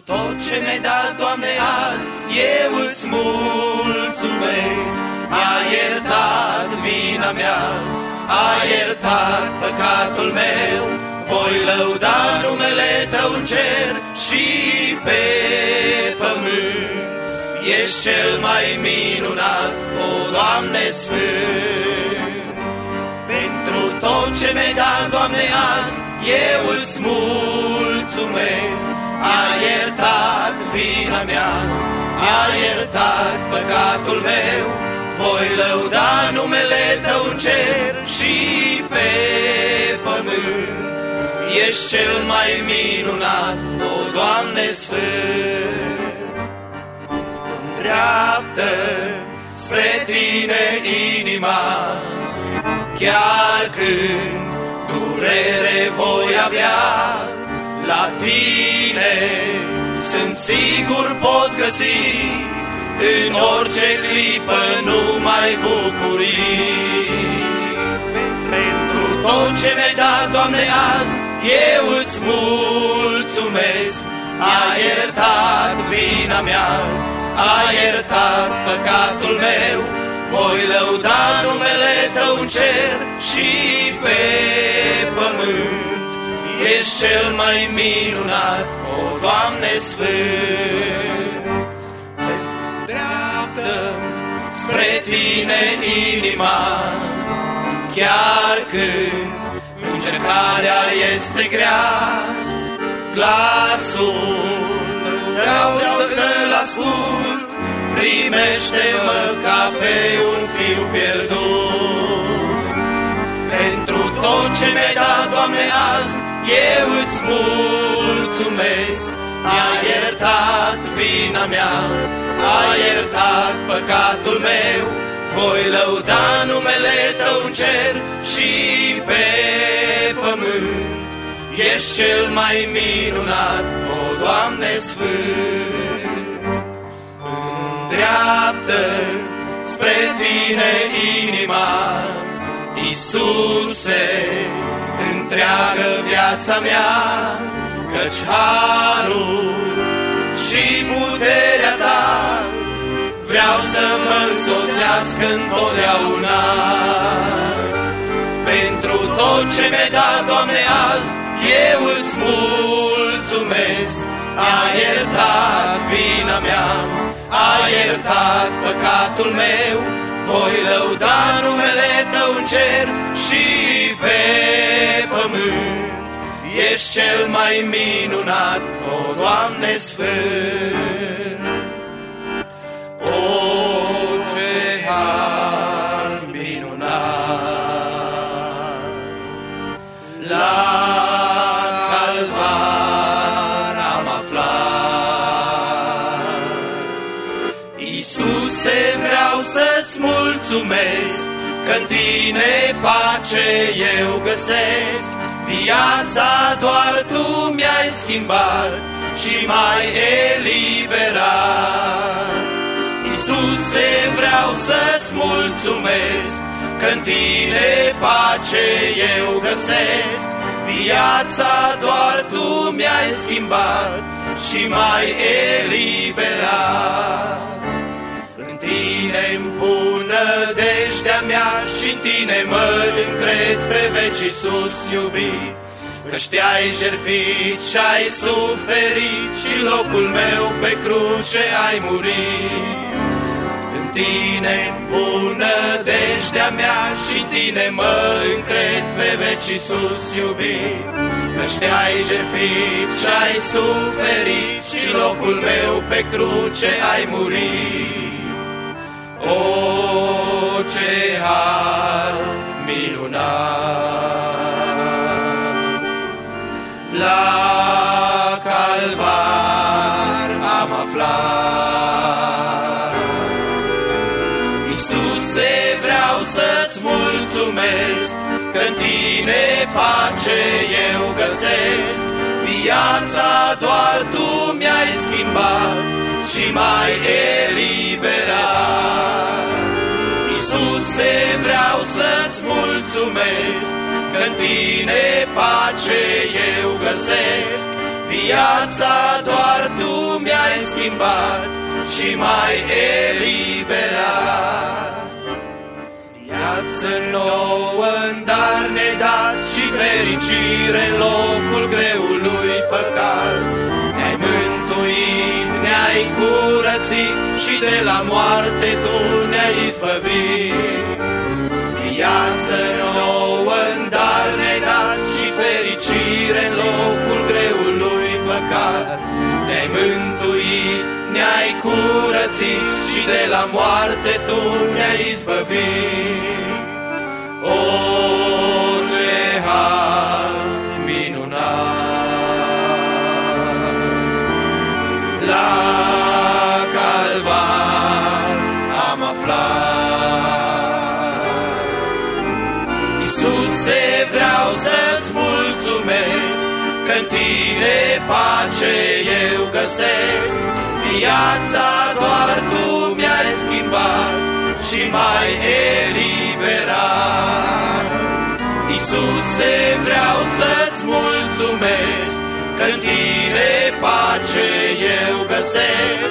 tot ce mi-ai dat, Doamne, azi, eu îți mulțumesc. Mi-ai iertat vina mea, ai iertat păcatul meu, voi lăuda numele Tău în cer și pe pământ. Ești cel mai minunat, o Doamne Sfânt. Pentru tot ce mi-ai dat, Doamne, azi, eu îți mulțumesc. Ai iertat vina mea, ai iertat păcatul meu, voi lăuda numele Tău în cer și pe pământ. Ești cel mai minunat, o Doamne Sfânt. Îndreaptă spre Tine inima, chiar când durere voi avea, la Tine sunt sigur pot găsi în orice clipă numai bucurii. Pentru tot ce mi-ai dat, Doamne, azi, eu îți mulțumesc. Ai iertat vina mea, ai iertat păcatul meu, voi lăuda numele Tău în cer și pe pământ. Ești cel mai minunat, o Doamne Sfânt. Îndreaptă-mi spre Tine inima, chiar când încercarea este grea. Glasul Tău să-l ascult, primește-mă ca pe un fiu pierdut. Pentru tot ce mi-ai dat, Doamne, azi, eu îți mulțumesc. Mi-ai iertat vina mea, ai iertat păcatul meu, voi lăuda numele Tău în cer și pe pământ. Ești cel mai minunat, o Doamne Sfânt. Îndreaptă spre Tine inima, Iisuse, întreagă viața mea, căci harul și puterea Ta vreau să mă însoțească întotdeauna. Pentru tot ce mi-ai dat, Doamne, azi, eu îți mulțumesc. Ai iertat vina mea, ai iertat păcatul meu, voi lăuda numele Tău în cer și pe pământ. Ești cel mai minunat, o Doamne Sfânt. O, ce har minunat! La Calvar am aflat. Iisuse, vreau să-ți mulțumesc, că-n Tine pace eu găsesc. Viața doar Tu mi-ai schimbat și m-ai eliberat. Iisuse, vreau să-ți mulțumesc, că-n Tine pace eu găsesc. Viața doar Tu mi-ai schimbat și m-ai eliberat. În Tine-mi pun nădejdea mea și-n Tine mă încred pe veci, Iisus iubit. Căci Te-ai jertfit și-ai suferit și locul meu pe cruce ai murit. În Tine-mi pun nădejdea mea și-n Tine mă încred pe veci, Iisus iubit. Căci Te-ai jertfit și-ai suferit și locul meu pe cruce ai murit. O, ce har minunat! La Calvar am aflat. Iisuse, vreau să-ți mulțumesc, că-n Tine pace eu găsesc. Viața doar Tu mi-ai schimbat și m-ai eliberat. Iisuse, vreau să-ți mulțumesc, că-n Tine pace eu găsesc. Viața doar Tu mi-ai schimbat și m-ai eliberat. Viață nouă în dar ne-ai dat și fericire în locul greului păcat. Ne-ai mântuit, ne-ai curățit și de la moarte Tu ne-ai izbăvit. Viață nouă în dar ne-ai dat și fericire în locul greului păcat. Ne-ai mântuit, ne-ai curățit și de la moarte Tu ne-ai izbăvit. O, ce har minunat! La Calvar am aflat. Iisuse, vreau să-ți mulțumesc că-n Tine pace eu găsesc. Viața doar Tu mi-ai schimbat și m-ai eliberat. Iisuse, vreau să-ți mulțumesc că-n Tine pace eu găsesc.